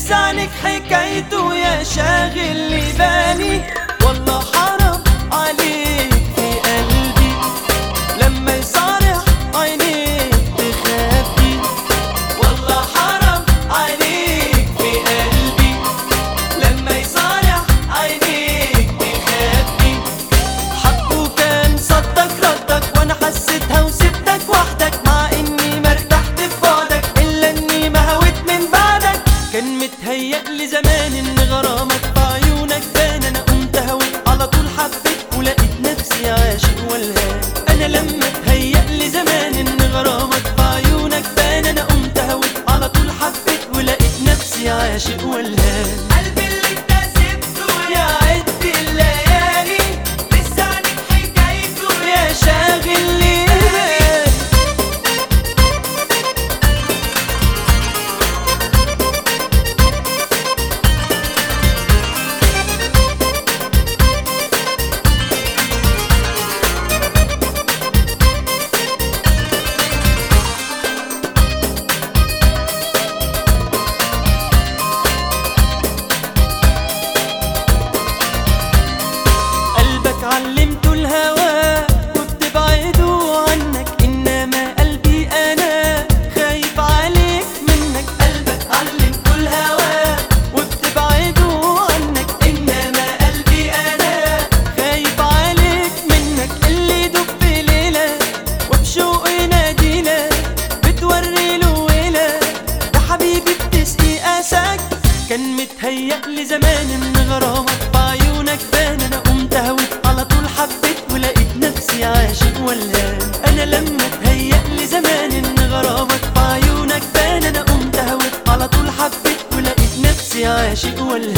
لسانك حكايته يا شاغل لي بالي، والله حرام عليك في قلبي لما يصارح عينيك تخبي، والله حرام عليك في قلبي لما يصارح عينيك تخبي. حقه كان صدق ردك وانا حسيتها وسبتك وحدك، مع اني ما ارتحت في بعدك الا اني ما هويت من بعدك. كان متهيألي زمان ان غرامك في عيونك بان، انا قمت هويت على طول حبيت ولقيت نفسي عاشق والهان. انا لما اتهيألي زمان ان غرامك في عيونك بان، انا قمت هويت على طول حبيت ولقيت نفسي عاشق والهان. قلبي اللي انت سبته يا عد الليالي لسانك حكايته يا شاغل لي. علمته الهوى وبتبعده عنك، انما قلبي انا خايف عليك منك. قلبك علمته الهوى وبتبعده عنك، انما قلبي انا خايف عليك منك. اللي يدوب في ليله وبشوق ينادينا بتوري له ويله يا حبيبي بتسقي اساك. كان متهيألي زمان ان غرامك في عيونك بان، انا قمت هويت على طول حبيت ولقيت نفسي عاشق والهان. انا لما اتهيألي زمان ان غرامك في عيونك بان، انا قمت هويت على طول حبيت ولقيت نفسي عاشق والهان.